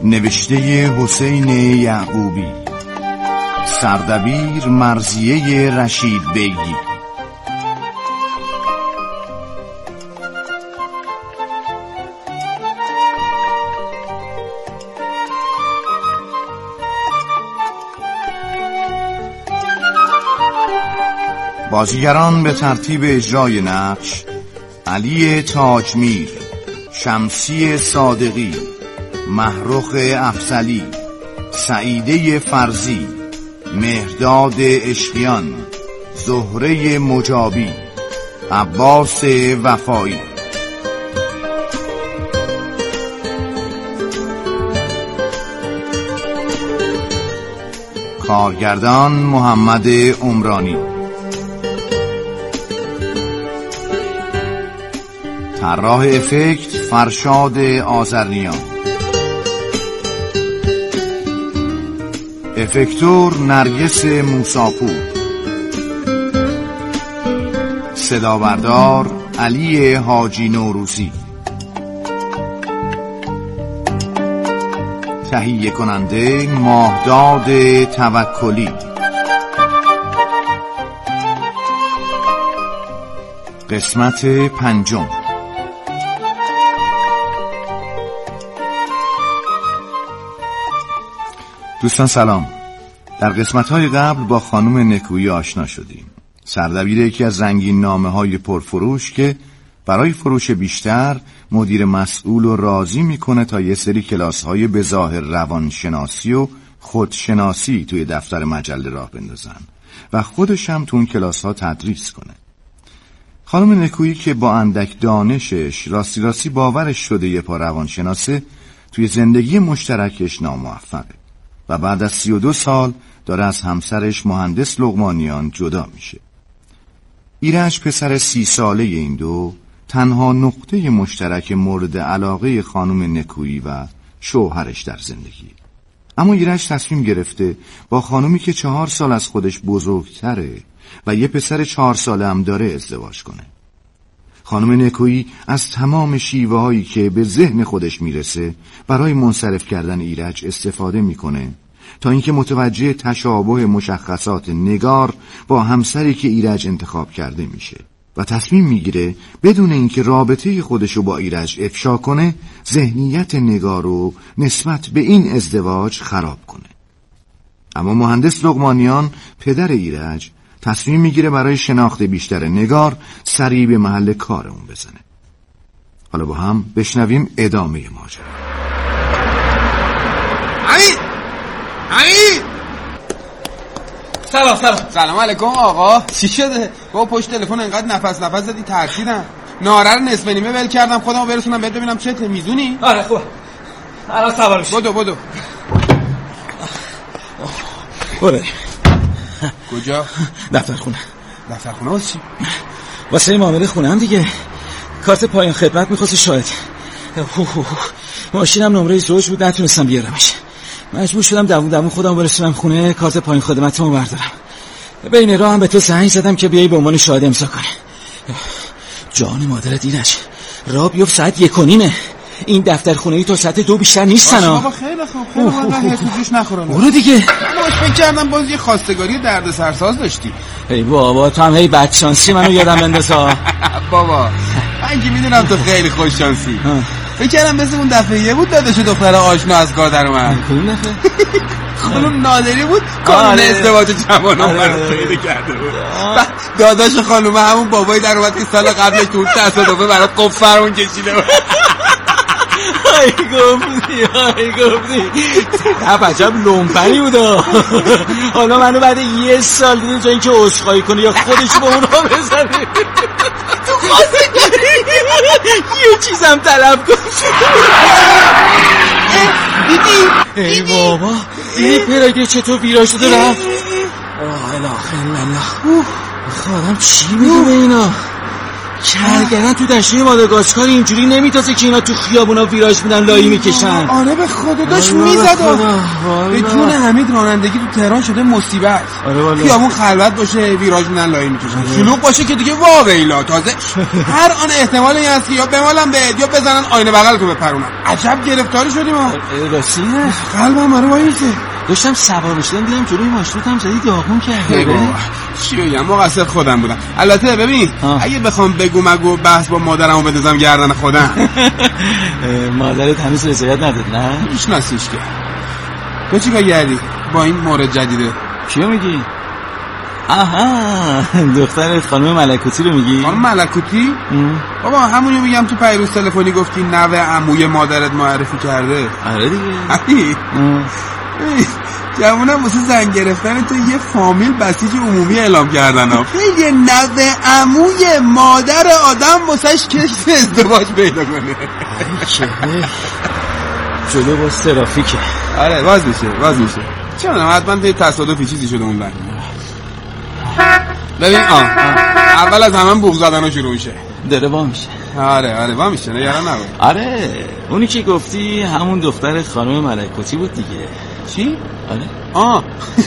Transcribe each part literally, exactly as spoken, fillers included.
نوشته حسین یعقوبی، سردبیر مرضیه رشید بیگی. بازیگران به ترتیب اجرای نقش: علی تاجمیر، شمسی صادقی، محروخ افضلی، سعیده فرزی، مهرداد اشکیان، زهره مجابی، عباس وفایی. کارگردان محمد عمرانی. طراح افکت فرشاد آذرنیان. افکتور نرگس موساپور. صدابردار علی حاجی نوروزی. تهیه کننده ماهداد توکلی. قسمت پنجم. دوستان سلام. در قسمت‌های قبل با خانم نکویی آشنا شدیم. سردبیر یکی از رنگین نامه‌های پرفروش که برای فروش بیشتر مدیر مسئول رو راضی میکنه تا یه سری کلاس‌های به ظاهر روانشناسی و خودشناسی توی دفتر مجله راه بندازن و خودش هم تو اون کلاس‌ها تدریس کنه. خانم نکویی که با اندک دانشش راستی راستی باورش شده یه پا روانشناسه، توی زندگی مشترکش ناموفقه و بعد از سی و دو سال داره از همسرش مهندس لقمانیان جدا میشه. ایرج پسر سی ساله این دو تنها نقطه مشترک مورد علاقه خانم نکویی و شوهرش در زندگی. اما ایرج تصمیم گرفته با خانمی که چهار سال از خودش بزرگتره و یه پسر چهار ساله هم داره ازدواج کنه. خانم نکویی از تمام شیوه هایی که به ذهن خودش میرسه برای منصرف کردن ایرج استفاده میکنه تا اینکه متوجه تشابه مشخصات نگار با همسری که ایرج انتخاب کرده میشه و تصمیم میگیره بدون اینکه رابطه خودشو با ایرج افشا کنه ذهنیت نگار رو نسبت به این ازدواج خراب کنه. اما مهندس لقمانیان پدر ایرج تصمیم میگیره برای شناخت بیشتر نگار سری به محل کار اون بزنه. حالا با هم بشنویم ادامه ماجرا. حمید! حمید! سلام سلام. سلام علیکم آقا. چی شده؟ با پشت تلفن انقدر نفس نفس زدی ترسیدم. ناره رو نصف نیمه ول کردم خودمو برسونم بهت ببینم چته میزونی؟ آره خوبه. الان سوار میشی. بدو بدو. برو. کجا؟ دفتر خونه. دفتر خونه واسه چی؟ واسه معامله خونه هم دیگه. کارت پایان خدمت می‌خواستی شاید. ماشینم نمره زوج بود نتونستم بیارمش. مجبور شدم دوون دوون خودم برسونم خونه کارت پایان خدمتمو بردارم. بین راه هم به تو زنگ زدم که بیای به عنوان شاهد امضا کنه. جان مادرت ایرج. راه بیفت ساعت یک و نیمه. این دفتر خونه‌ای تا ساعت دو بیشتر نیستن ها. بابا خیلی خوب. خیلی واقعا هیچ نخورن. برو دیگه. باش فکر کردم باز یه خواستگاری درد سرساز داشتی. ای بابا تو هم هی بدشانسی منو یادم بندازا. بابا من که میدونم تو خیلی خوش شانسی. فکر کردم مثل اون دفعه یه بود داداش دختر آشنا از کار در اومد. کدوم دفعه؟ خانم نادری بود کانون ازدواج جوانان برات پیدا کرده بود. داداش خانم همون بابای در اومد که سال قبلش تو تصادفه برات قفرمون کشیده بود. ای گفتی ای گفتی طرف عجب لومپنی بودا. حالا منو بعد یه سال دیدی جایی که عذرخواهی کنی یا خودش با اونها بزنی تو خواستگاری یه چیزم طلب کن. دیدی ای بابا دیدی پراگه چطور ویرا شده رفت. آه الاخ الله. خودم چی میدونه اینا. کرگرن تو دشته ماداگاسکار اینجوری نمیتازه که اینا تو خیابونا ویراژ میدن لایی میکشن. آره به خدا داشت میزد. به جون حمید رانندگی تو تهران شده مصیبت. آره خیابون خلوت باشه ویراژ میدن لایی میکشن، شلوغ باشه که دیگه واویلا. تازه هر آن احتمالی هست که یا بمالن بهت یا بزنن آینه بغل تو بپرونن. عجب گرفتاری شدیم ما. راستیه قلبم آره وایسه. داشتم سوار میشدم دیدم جلوی ماشینم زدی داغون کرده. چی بگم مقصر خودم بودم. البته ببین آه. اگه بخوام بگو مگو بحث با مادرمو بدزم گردن خودم. مادرت هنوز رضایت نداد نه؟ میشناسیش که. تو چیکار کردی با این مورد جدیده؟ کیو میگی؟ آها دختر خانم ملکوتی رو میگی؟ خانم ملکوتی؟ بابا همونی میگم تو پیروز تلفنی گفتی نوه عموی مادرت معرفی کرده. آره دیگه. جوونم واسه زن گرفتن تو یه فامیل بسیج عمومی اعلام کردن ها. یه نوه عموی مادر آدم واسهش کشف ازدواج پیدا کنه. جلو باز ترافیکه. آره باز میشه باز میشه. چرا حتما به تصادفی چیزی شده اون ور. ببین آه اول از همه بوق زدن رو شروع میشه. داره وا میشه. آره آره وا میشه نگران نباش. آره اونی که گفتی همون دختر خانم ملکوتی بود دیگه. چی؟ آره آه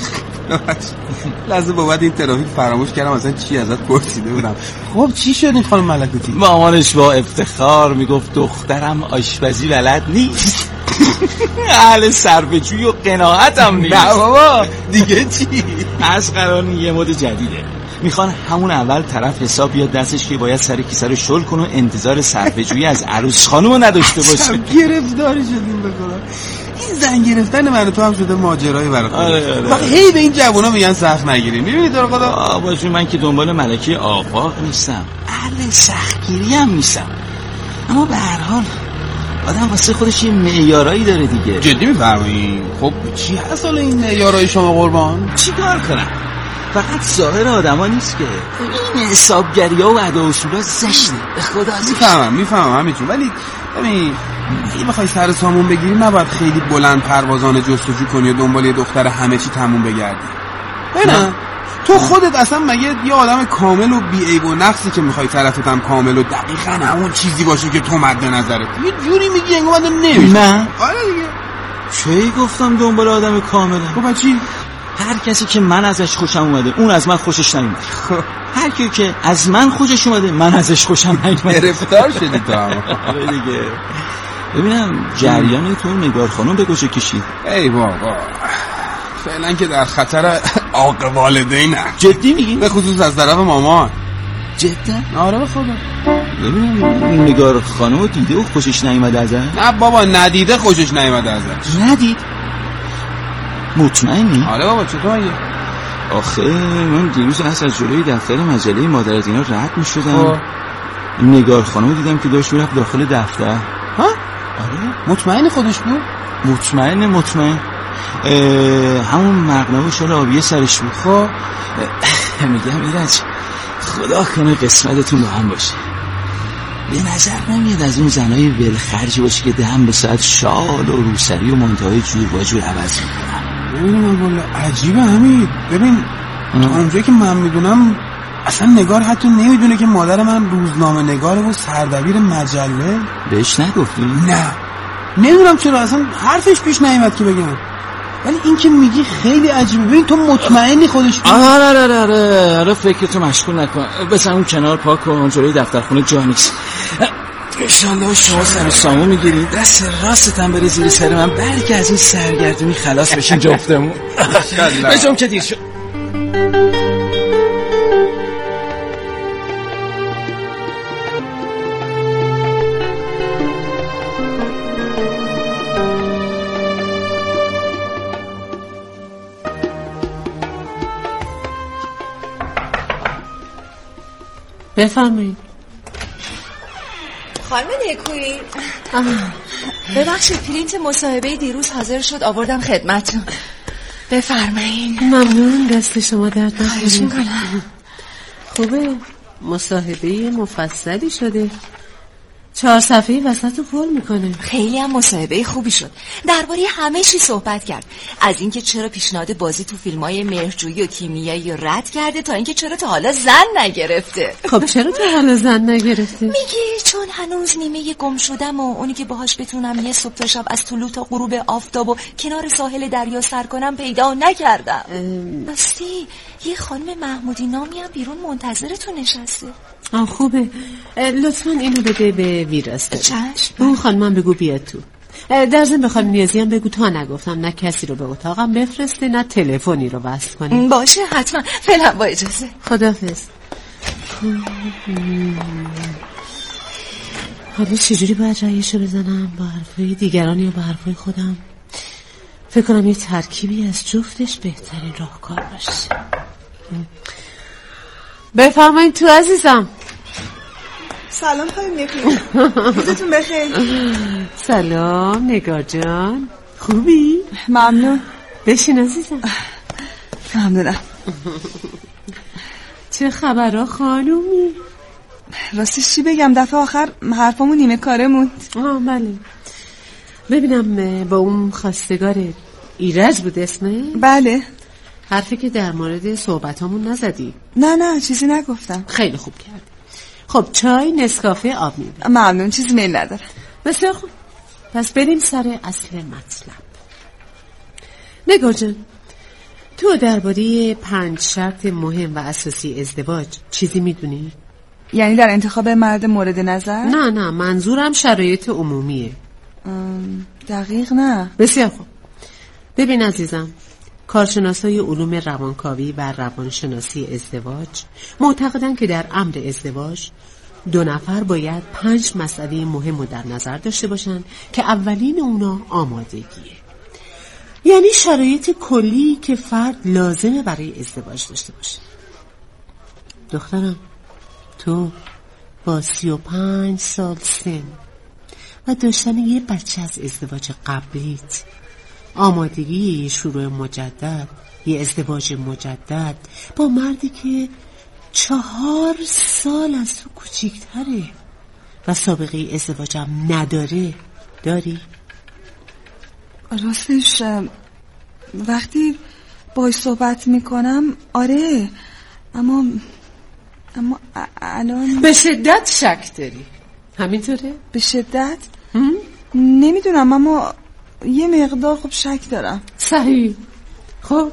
لحظه بابت این ترافیک فراموش کردم اصلا چی ازت پرسیده بودم. خب چی شد این خانم ملکوتی؟ مامانش با افتخار میگفت دخترم آشپزی بلد نیست، اهل صرفه‌جویی و قناعت هم نیست. نه بابا دیگه چی؟ از قرار یه مد جدیده، میخوان همون اول طرف حساب بیاد دستش که باید سر کیسه رو شل کنه و انتظار صرفه‌جویی از عروس خانومو نداشته باشه. گرفتاری شدیم به خدا. این زن گرفتن من و تو هم شده ماجرایی برای خودش. آره آره. وقت هی به این جوونا میگن سخت نگیریم. میبینید تو خدا آبا جون من که دنبال ملکه آفاق نیستم، اهل سختگیری هم نیستم، اما به هر حال آدم واسه خودش یه معیارایی داره دیگه. جدی میفرمایید؟ خب چی هست حالا این معیارای شما قربان؟ چیکار کنم؟ فقط ظاهر آدما نیست که این حسابگری‌ها و ادا اصولا زشته. به خدا میفهمم میفهمم همینجوری، ولی ببین اگه بخوای سر سامون بگیری نباید خیلی بلند پروازانه جستجو کنی و دنبال یه دختر همه چی تموم بگردی. نه تو خودت اصلا مگه یه آدم کامل و بی عیب و نقصی که میخوای طرفت هم کامل و دقیقاً همون چیزی باشه که تو مد نظرت؟ یه جوری میگی انگار من نمیشه. نه آره دیگه چی گفتم دنبال آدم کامله؟ خب چی؟ هر کسی که من ازش خوشم اومده اون از من خوشش نمیاد. هر کی که از من خوشش اومده من ازش خوشم نمیاد. گرفتار شدی تو هم. آره دیگه. ببینم جریان تو نگار خانم به کجا کشید؟ ای بابا فعلا که در خطر عاق والدینه. جدی میگی؟ به خصوص از طرف مامان. جدا؟ آره به خدا. ببینم نگار خانم دیده و خوشش نیومده ازش؟ نه بابا ندیده خوشش نیومده ازش. ندید؟ مطمئنی؟ آره بابا چطور مگه؟ آخه من دیروز اصلا از جلوی دفتر مجله مادرت اینا رد می شدم، نگار خانم دیدم که داشت میرفت داخل دفتر. ها؟ آره مطمئنی خودش بود؟ مطمئن مطمئن همون مقنعه و شال آبیه سرش بود. خب میگم ایرج خدا کنه قسمتتون با هم باشه. به نظر نمیاد از اون زنای ولخرجی باشه که دهم به ساعت شال و روسری و منتهای جور با جور عوض میکنن. ببینم والا عجیبه همین. ببین تا اونجایی که من میدونم اصلا نگار حتی نمیدونه که مادر من روزنامه نگاره و سردبیر مجله. بهش نگفتی؟ نه نمیدونم چرا اصلا حرفش پیش نیامد که بگم، ولی این که میگی خیلی عجیبه. ببین تو مطمئنی خودش بود؟ آره آره آره آره فکرتو مشغول نکن، بس اون کنار پاک کن، جلوی دفترخونه جا نیست. انشالله شما سر سامو میگیرید دست راستت هم بری زیر سر من، بلکه از این سرگردونی خلاص بشین جفتمون. بجام که دیر شد. بفرمایید. خانم نکویی ببخشید پرینت مصاحبه دیروز حاضر شد آوردم خدمتتون. بفرمایید. ممنون، دست شما درد نکنه. خواهش میکنم. خوبه مصاحبه مفصلی شده. چهار صفحه‌ای وسط رو پر میکنه. خیلی هم مصاحبه خوبی شد. درباره همه چی صحبت کرد، از اینکه چرا پیشنهاد بازی تو فیلم‌های مهرجویی و کیمیایی رو رد کرده تا اینکه چرا تا حالا زن نگرفته. خب چرا تا حالا زن نگرفته؟ میگه چون هنوز نیمه گم شدم و اونی که باهاش بتونم یه صبح تا شب از طلوع تا غروب آفتاب و کنار ساحل دریا سر کنم پیدا نکردم. راستی یه خانم محمودی نامی هم بیرون منتظرتون نشسته. آه خوبه، لطفاً اینو بده به ویراسته. چشم. به اون خانمم بگو بیاد تو. در ضمن به خانم نیازی هم بگو تا نگفتم نه کسی رو به اتاقم بفرسته نه تلفنی رو وصل کنه. باشه حتما. فعلا با اجازه. خداحافظ. حالا چجوری باید رأیشو بزنم؟ با حرفای دیگران یا با حرفای خودم؟ فکر کنم یه ترکیبی از جفتش بهترین راهکار باشه. بفرمایید تو عزیزم. سلام خانم نکویی، روزتون بخیر. سلام نگار جان، خوبی؟ ممنون. بشین عزیزم. ممنونم. چه خبرها خانومی؟ راستش چی بگم، دفعه آخر حرفامون نیمه کاره موند. آه بله. ببینم با اون خواستگار ایرج بود اسمه؟ بله. حرفی که در مورد صحبتامون نزدی؟ نه نه چیزی نگفتم. خیلی خوب کردی. خب چای، نسکافه، آب میدم. ممنون، چیزی میل نداره. بسیار خوب، پس بریم سر اصل مطلب. نگار جان، تو درباره پنج شرط مهم و اساسی ازدواج چیزی میدونی؟ یعنی در انتخاب مرد مورد نظر؟ نه نه، منظورم شرایط عمومیه. دقیق نه. بسیار خوب. ببین عزیزم، کارشناسای علوم روانکاوی و روانشناسی ازدواج معتقدند که در امر ازدواج دو نفر باید پنج مسئله مهم رو در نظر داشته باشن که اولین اونا آمادگیه. یعنی شرایط کلی که فرد لازمه برای ازدواج داشته باشه. دخترم، تو با سی و پنج سال سن و داشتن یه بچه از ازدواج قبلیت، آمادگی شروع مجدد، یه ازدواج مجدد با مردی که چهار سال از تو کوچیکتره و سابقه ازدواجم نداره، داری؟ راستش وقتی باهاش صحبت میکنم آره، اما اما الان به شدت شک داری. همینطوره؟ به شدت؟ نمیدونم، اما یه مقدار خب شک دارم. صحیح. خب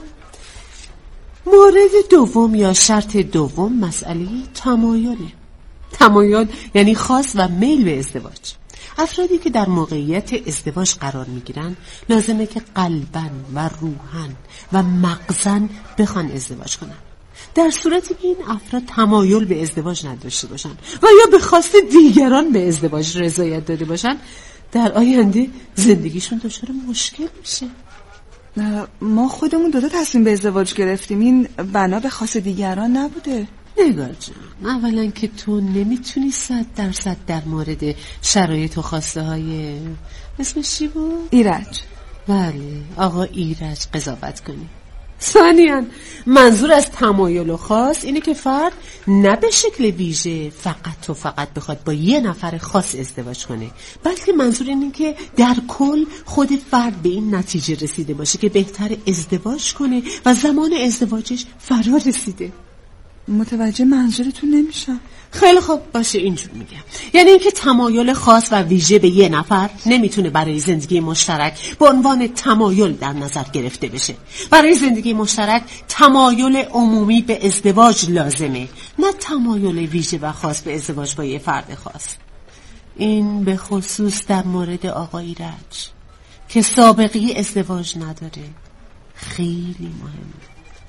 مورد دوم یا شرط دوم مسئله تمایله. تمایل یعنی خواست و میل به ازدواج. افرادی که در موقعیت ازدواج قرار میگیرن لازمه که قلباً و روحاً و مغزاً بخوان ازدواج کنن. در صورتی که این افراد تمایل به ازدواج نداشته باشن و یا به خواست دیگران به ازدواج رضایت داده باشن، در آینده زندگیشون دچار مشکل میشه. ما خودمون دو تا تصمیم به ازدواج گرفتیم، این بنا به خواست دیگران نبوده. نگار جان، اولا که تو نمیتونی صد درصد در مورد شرایط و خواسته های اسمش چی بود؟ ایرج. بله، آقا ایرج قضاوت کنی. ثانیاً منظور از تمایل و خاص اینه که فرد نه به شکل ویژه فقط و فقط بخواد با یه نفر خاص ازدواج کنه، بلکه منظور اینه که در کل خود فرد به این نتیجه رسیده باشه که بهتر ازدواج کنه و زمان ازدواجش فرا رسیده. متوجه منظورتون نمیشم. خیلی خوب، باشه اینجور میگم. یعنی اینکه تمایل خاص و ویژه به یه نفر نمیتونه برای زندگی مشترک به عنوان تمایل در نظر گرفته بشه. برای زندگی مشترک تمایل عمومی به ازدواج لازمه، نه تمایل ویژه و خاص به ازدواج با یه فرد خاص. این به خصوص در مورد آقا ایرج که سابقه ازدواج نداره خیلی مهمه.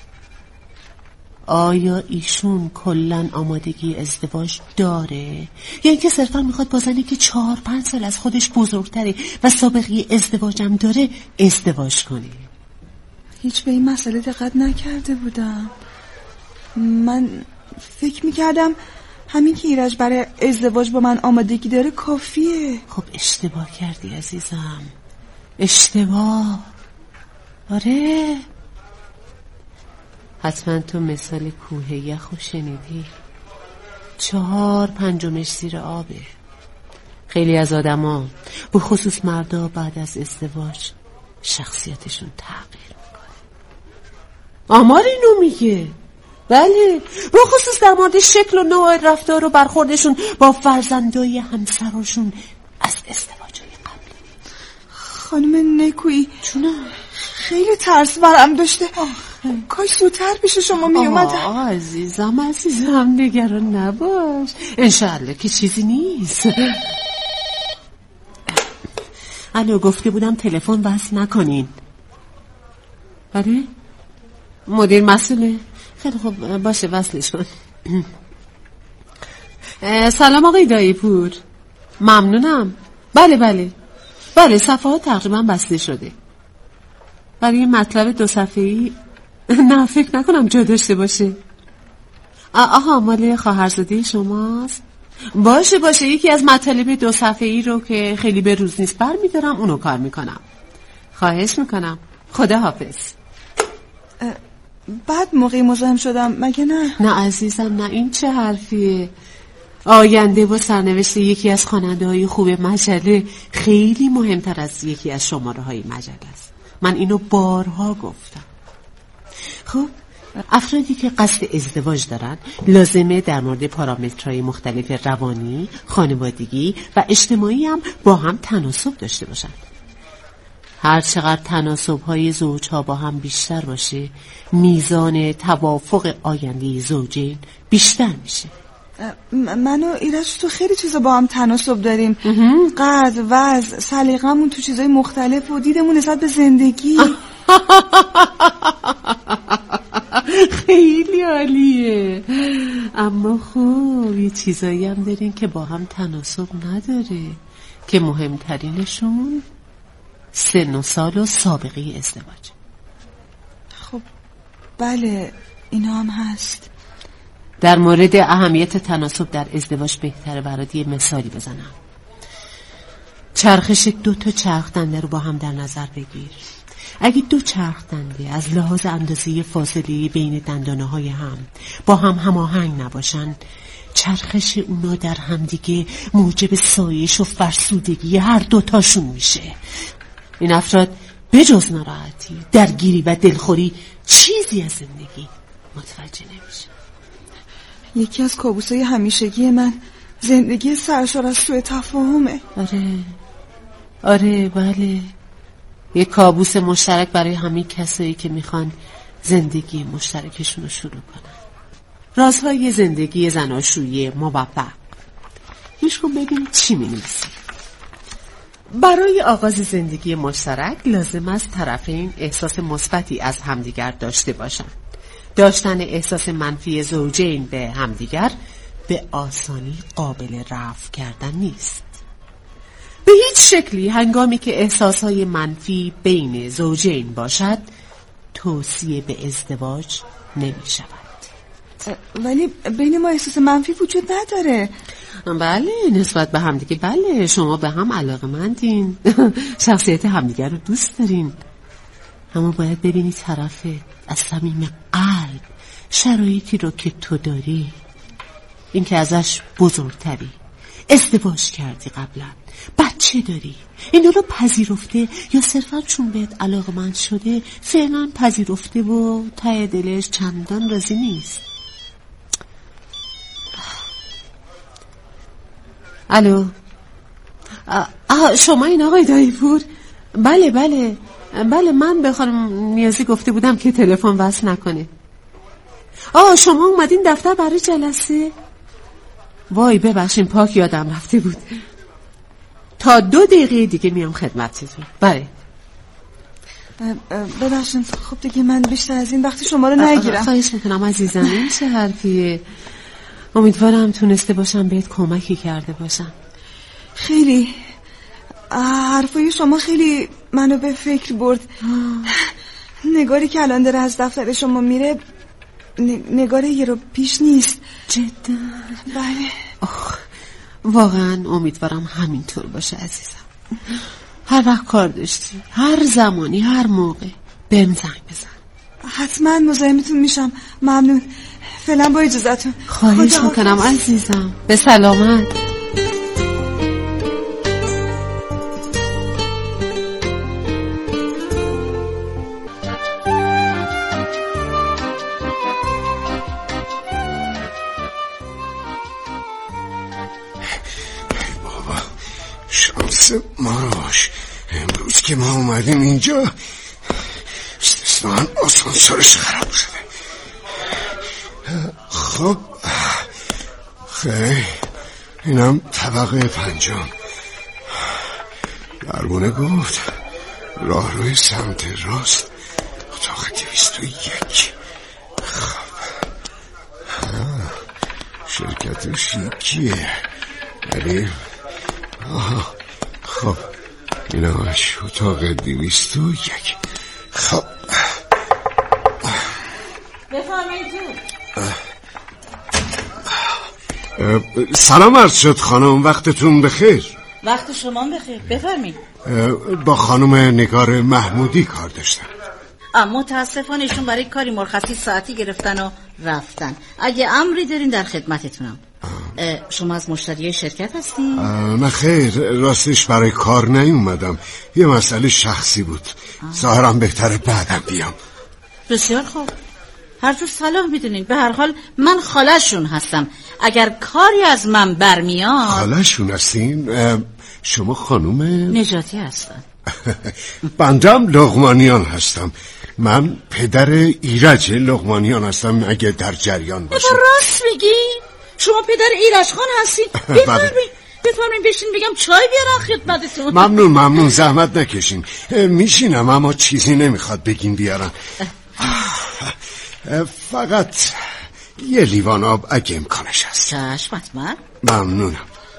آیا ایشون کلن آمادگی ازدواج داره یا اینکه صرفا میخواد با زنی که چهار پنج سال از خودش بزرگتره و سابقه ازدواجم داره ازدواج کنه؟ هیچ به این مسئله دقت نکرده بودم. من فکر میکردم همین که ایرج برای ازدواج با من آمادگی داره کافیه. خب اشتباه کردی عزیزم، اشتباه. آره، حتما تو مثال کوه یخو شنیدی، چهار پنجمش زیر آبه. خیلی از آدما به خصوص مردا بعد از ازدواج شخصیتشون تغییر میکنه. آمار اینو میگه. بله، به خصوص در مورد شکل و نوع رفتار و برخوردشون با فرزندای همسراشون از ازدواجای قبلی. خانم نکویی چونه؟ خیلی ترس برم داشته. کاش زودتر پیش شما می اومدم. عزیزم عزیزم نگران نباش، انشالله که چیزی نیست. الو، گفته بودم تلفن وصل نکنین. بله؟ مدیر مسئوله؟ خیلی خوب، باشه وصلش کن. سلام آقای دایی پور، ممنونم. بله بله بله، صفحات تقریبا بسته شده. برای مطلب دو صفحه‌ای نه فکر نکنم جا داشته باشه. آها، مال خواهرزاده شماست؟ باشه باشه، یکی از مطالب دو صفحه‌ای رو که خیلی به روز نیست برمی‌دارم اونو کار میکنم. خواهش میکنم، خدا حافظ. بعد موقعی مزاحم شدم مگه نه؟ نه عزیزم نه، این چه حرفیه؟ آینده و سرنوشت یکی از خواننده‌های خوب مجله خیلی مهمتر از یکی از شماره‌های مجله است. من اینو بارها گفتم. خب افرادی که قصد ازدواج دارن لازمه در مورد پارامترهای مختلف روانی، خانوادگی و اجتماعی هم با هم تناسب داشته باشن. هر چقدر تناسب‌های زوج‌ها با هم بیشتر باشه، میزان توافق آینده زوجین بیشتر میشه. من و ایرج تو خیلی چیزا با هم تناسب داریم. قد، وزن، سلیقه‌مون تو چیزای مختلف و دیدمون نسبت به زندگی. خیلی عالیه. اما خب یه چیزایی هم دارین که با هم تناسب نداره که مهمترینشون سن و سال و سابقه ازدواج. خب بله اینا هم هست. در مورد اهمیت تناسب در ازدواج بهتره برات یه مثالی بزنم. چرخش دو تا چرخ دنده رو با هم در نظر بگیر. اگه دو چرخ دنده از لحاظ اندازه فاصله بین دندانه های هم با هم هماهنگ نباشن، چرخش اونا در هم دیگه موجب سایش و فرسودگی هر دوتاشون میشه. این افراد بجز ناراحتی، درگیری و دلخوری چیزی از زندگی متوجه نمیشه. یکی از کابوسای همیشگی من زندگی سرشار از سوء تفاهمه. آره آره بله، یک کابوس مشترک برای همه کسایی که میخوان زندگی مشترکشون رو شروع کنن. رازهای زندگی زناشویی موفق. گوش کن ببین چی می‌نویسه. برای آغاز زندگی مشترک لازم است طرفین احساس مثبتی از همدیگر داشته باشند. داشتن احساس منفی زوجین به همدیگر به آسانی قابل رفع کردن نیست. به هیچ شکلی هنگامی که احساسهای منفی بین زوجین باشد توصیه به ازدواج نمی شود. ولی بین ما احساس منفی وجود نداره. بله، نسبت به همدیگه بله، شما به هم علاقه‌مندین، شخصیت همدیگه رو دوست دارین، اما باید ببینی طرفت از صمیم قلب شرایطی رو که تو داری، این که ازش بزرگتری، ازدواج کردی قبلا، بچه داری، اینا رو پذیرفته یا صرفا چون بهت علاقه‌مند شده فعلا پذیرفته و ته دلش چندان راضی نیست. الو، آه شما این آقای دایپور؟ بله بله بله، من به خانم نیازی گفته بودم که تلفن وصل نکنه. آه شما اومدین دفتر برای جلسه؟ وای ببخشین پاک یادم رفته بود. تا دو دقیقه دیگه میام خدمتتون. بله ببخشین. خب دیگه من بیشتر از این وقتی شما رو نگیرم. خواهش میکنم عزیزم. این چه حرفیه؟ امیدوارم تونسته باشم بهت کمکی کرده باشم. خیلی حرفای شما خیلی منو به فکر برد. نگاری که الان داره از دفتر شما میره نگاره یه رو پیش نیست. جدا؟ بله. آخ واقعا امیدوارم همینطور باشه عزیزم. هر وقت کار داشتی، هر زمانی، هر موقع بهم زنگ بزن. حتما مزاحمتون میشم. ممنون. فعلا با اجازهتون. خواهش میکنم عزیزم. به سلامت. که ما اومدیم اینجا استثنان آسانسورش خراب شده. خب خیلی اینم طبقه پنجم. دربونه گفت راه روی سمت راست اتاق دویست و یک. خب شرکت شیکیه ولی آها خب ایناش اتاق دویست و یک. خب بفرمایید. سلام عرض شد خانم، وقتتون بخیر. وقت شما بخیر، بفرمایید. با خانم نگار محمودی کار داشتم. اما متاسفانه ایشون برای کاری مرخصی ساعتی گرفتن و رفتن. اگه امری دارین در خدمتتونم. شما از مشتری شرکت هستین؟ نه خیر، راستش برای کار نیومدم، یه مسئله شخصی بود. ظاهرم بهتره بعدم بیام. بسیار خوب، هر جور صلاح میدونین. به هر حال من خاله‌شون هستم. اگر کاری از من برمیاد. خاله‌شون هستین؟ شما خانوم نجاتی هستم. بندم لقمانیان هستم. من پدر ایرج لقمانیان هستم اگه در جریان باشه. راست میگی؟ شما پدر ایرج خان هستین؟ بفرمایید بفرمایید بشین بگم چای بیارم خدمتتون. ممنون ممنون، زحمت نکشین. میشینم اما چیزی نمیخواد بگین بیارم. فقط یه لیوان آب اگه امکانش هست. چشم حتما. ممنونم.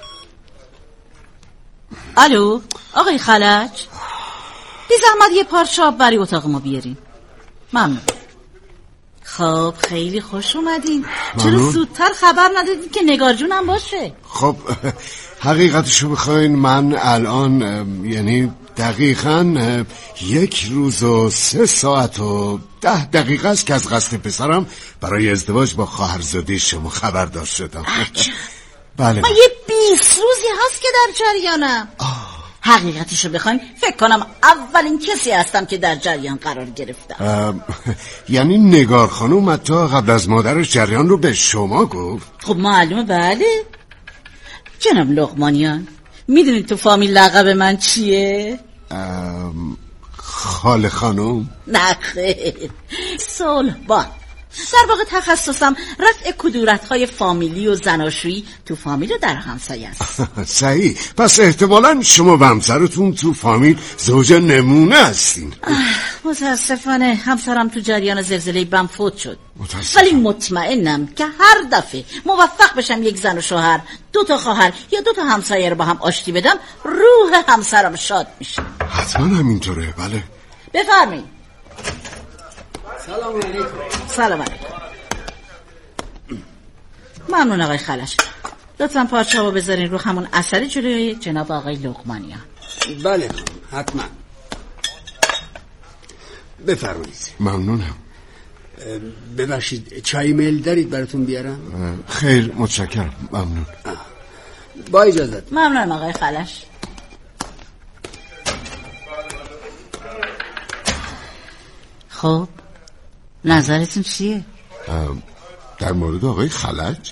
الو آقای خلج، بی زحمت یه پارچه آب برای اتاق ما بیارین. ممنون. خب خیلی خوش اومدین. چرا زودتر خبر ندادین که نگار جونم باشه؟ خب حقیقتشو بخواین من الان یعنی دقیقاً یک روز و سه ساعت و ده دقیقه است که از قصد پسرم برای ازدواج با خواهرزاده شما خبردار شدم. بله من یه بیست روزی هست که در جریانم. حقیقتشو بخواین فکر کنم اولین کسی هستم که در جریان قرار گرفتم. یعنی نگار خانوم حتی قبل از مادرش جریان رو به شما گفت؟ خب معلومه. بله جناب لقمانیان، میدونید تو فامیل لقب من چیه؟ خاله خانوم؟ نه خیر، صلحبان. در واقع تخصصم رفع کدورت‌های فامیلی و زناشویی تو فامیل و در همسایه است. صحیح، پس احتمالاً شما و همسرتون تو فامیل زوج نمونه هستین. متاسفانه همسرم تو جریان زلزله بم فوت شد. ولی مطمئنم که هر دفعه موفق بشم یک زن و شوهر، دو تا خواهر یا دو تا همسایه رو با هم آشتی بدم، روح همسرم شاد میشه. حتما همینطوره. بله بفرمایید. سلام علیکم. سلام علیکم. ممنون آقای خلش. لطفاً پارچه رو بذارین رو همون اثر جلوی جناب آقای لقمانیان. بله حتما. بفرمایید. ممنونم. ببخشید چای میل دارید براتون بیارم؟ خیر متشکرم. ممنون. با اجازت. ممنونم آقای خلش. خب نظرتون چیه؟ در مورد آقای خلج؟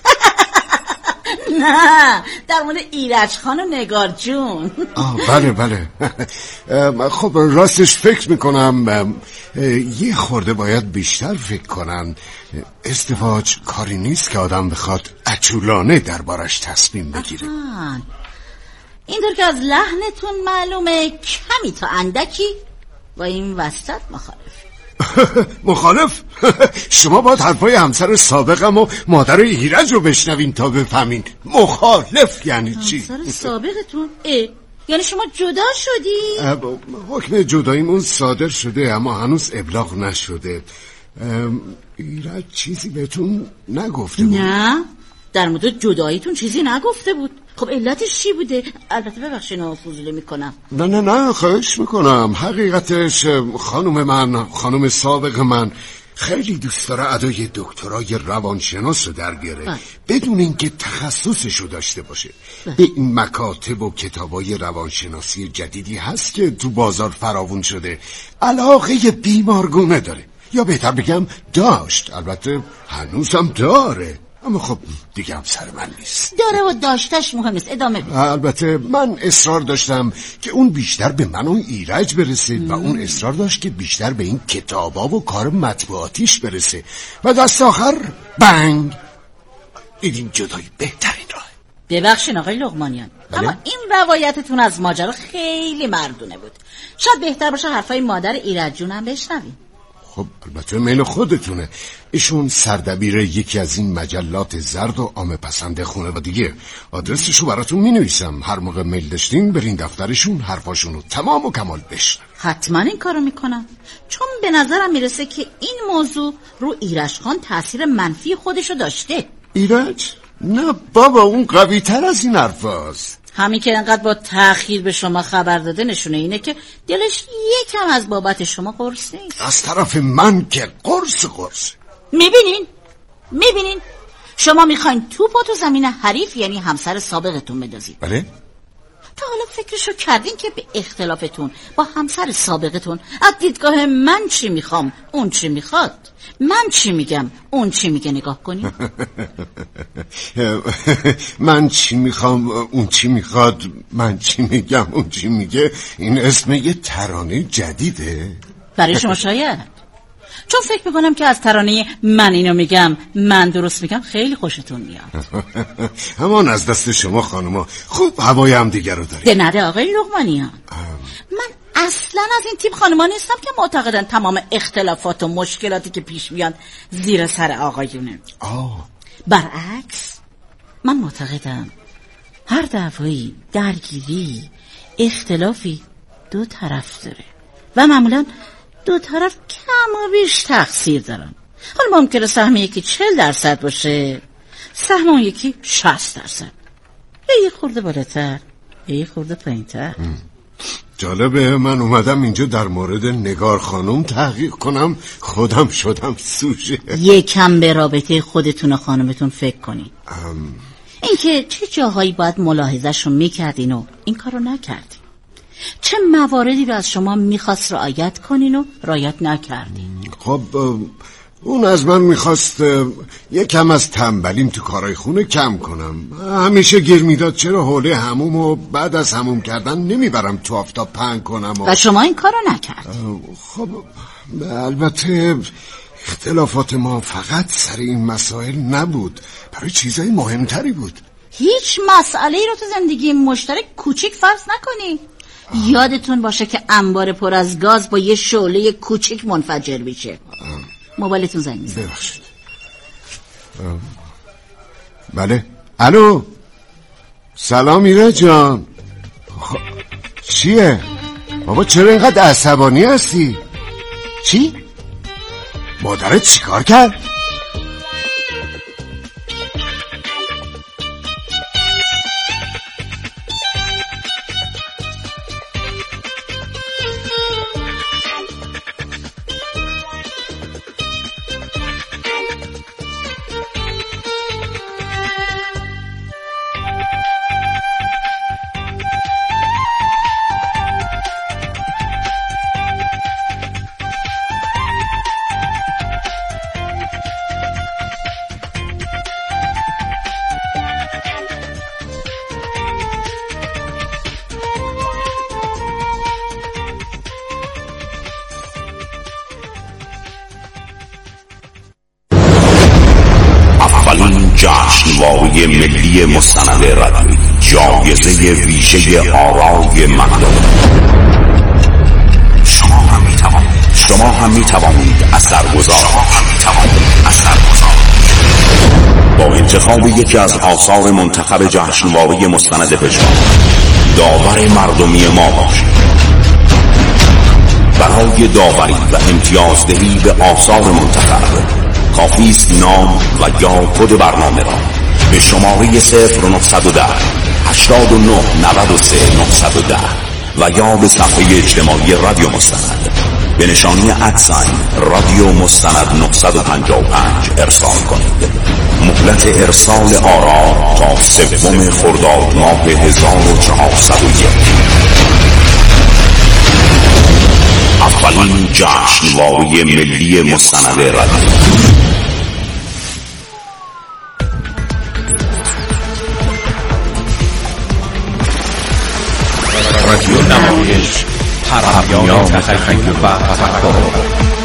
نه، در مورد ایرج خان و نگار جون. آه بله بله. خب راستش فکر میکنم یه خورده باید بیشتر فکر کنن. ازدواج کاری نیست که آدم بخواد عجولانه دربارش تصمیم بگیره. اینطور که از لحنتون معلومه کمی تا اندکی با این وسط مخالف. مخالف؟ شما باید حرفای همسر سابقم و مادر ایرج رو بشنوین تا بفهمین. مخالف یعنی چی؟ همسر سابقتون؟ اه یعنی شما جدا شدی؟ حکم جداییمون صادر شده اما هنوز ابلاغ نشده. ایرج چیزی بهتون نگفته بود؟ نه، در مورد جداییتون چیزی نگفته بود. خب علتش چی بوده؟ البته ببخشید فضولی میکنم. نه نه نه خواهش میکنم. حقیقتش خانم من، خانم سابق من خیلی دوست داره ادای دکترای روانشناس رو در بیاره بدون اینکه تخصصشو داشته باشه. به این مکاتب و کتابای روانشناسی جدیدی هست که تو بازار فراوون شده. علاقه بیمارگونه داره، یا بهتر بگم داشت، البته هنوزم داره. اما خب دیگه هم سر من نیست. داره و داشتش مهم نیست، ادامه بید. البته من اصرار داشتم که اون بیشتر به من و ایرج برسه و اون اصرار داشت که بیشتر به این کتابا و کار مطبوعاتیش برسه و دست آخر بنگ دیدیم جدایی بهترین راه. ببخشین آقای لقمانیان، بله؟ اما این روایتتون از ماجرا خیلی مردونه بود. شاید بهتر باشه حرفای مادر ایرج جون هم بشنویم. خب البته میل خودتونه. ایشون سردبیر یکی از این مجلات زرد و عامه پسند خونه و دیگه آدرسشو براتون می نویسم. هر موقع میل داشتین برین دفترشون حرفاشونو تمام و کمال بشنوین. حتما این کارو میکنم، چون به نظرم میرسه که این موضوع رو ایرج خان تاثیر منفی خودشو داشته. ایرج؟ نه بابا، اون قوی تر از این حرف هست. همین که انقدر با تأخیر به شما خبر داده نشونه اینه که دلش یکم از بابت شما قرص نیست. از طرف من که قرص قرص. میبینین؟ میبینین؟ شما میخواین توپ تو زمین حریف یعنی همسر سابقتون بدازید. بله؟ تا حالا فکرشو کردین که به اختلافتون با همسر سابقتون از دیدگاه من چی میخوام اون چی میخواد، من چی میگم اون چی میگه نگاه کنین؟ من چی میخوام اون چی میخواد، من چی میگم اون چی میگه، این اسم یه ترانه جدیده برای شما شاید، چون فکر میکنم که از ترانه من اینو میگم من درست میگم خیلی خوشتون میاد. همان از دست شما خانوما. خوب هوای هم دیگر رو داریم. ده نده آقای لقمانیان، من اصلا از این تیپ خانوما نیستم که معتقدن تمام اختلافات و مشکلاتی که پیش میاد زیر سر آقایونه. آه. برعکس من معتقدم هر دعوایی، درگیری، اختلافی دو طرف داره و معمولا دو طرف کم و بیش تقصیر دارن. حالا ممکنه سهم یکی چهل درصد باشه، سهم اون یکی شصت درصد، یا یه خورده بالاتر یا یه خورده پایین‌تر. جالبه، من اومدم اینجا در مورد نگار خانم تحقیق کنم، خودم شدم سوژه. یکم به رابطه خودتون و خانمتون فکر کنین. ام... اینکه چه جاهایی باید ملاحظه‌شو میکردین و این کارو نکردین، چه مواردی رو از شما میخواست رعایت کنین و رعایت نکردین. خب اون از من میخواست یکم از تنبلیم تو کارهای خونه کم کنم. همیشه گیر میداد چرا حوله حموم و بعد از حموم کردن نمیبرم تو آفتاب پهن کنم و, و شما این کارو نکردین. خب البته اختلافات ما فقط سر این مسائل نبود، برای چیزای مهمتری بود. هیچ مسئله رو تو زندگی مشترک کوچیک فرض نکنی. یادتون باشه که انبار پر از گاز با یه شعله کوچیک منفجر میشه. موبایلتون زنگ میزنه. ببخشید. بله. الو. سلام ایرج جان. خ... چیه؟ بابا چرا اینقدر عصبانی هستی؟ چی؟ مادرت چیکار کرد؟ جشنواره ملی مستند رادیویی، جایزه ویژه آرای مردم. شما هم می توانید شما هم می توانید اثرگذار اثرگذار با انتخاب یکی از آثار منتخب جشنواره مستند فجار داور مردمی ما باشید. برای داوری و امتیازدهی به آثار منتخب کافی است نام و یا کد برنامه را به شماره صفر نهصد و ده هشتاد و نه نود و سه نهصد و ده و یا به صفحه اجتماعی رادیو مستند به نشانی ادساین رادیو مستند نهصد و پنجاه و پنج ارسال کنید. مهلت ارسال آرا تا سوم خرداد ماه هزار و چهارصد و یک. اولین جشنواره ملی مستند رادیو. شش پرمیان تخیل و تفکر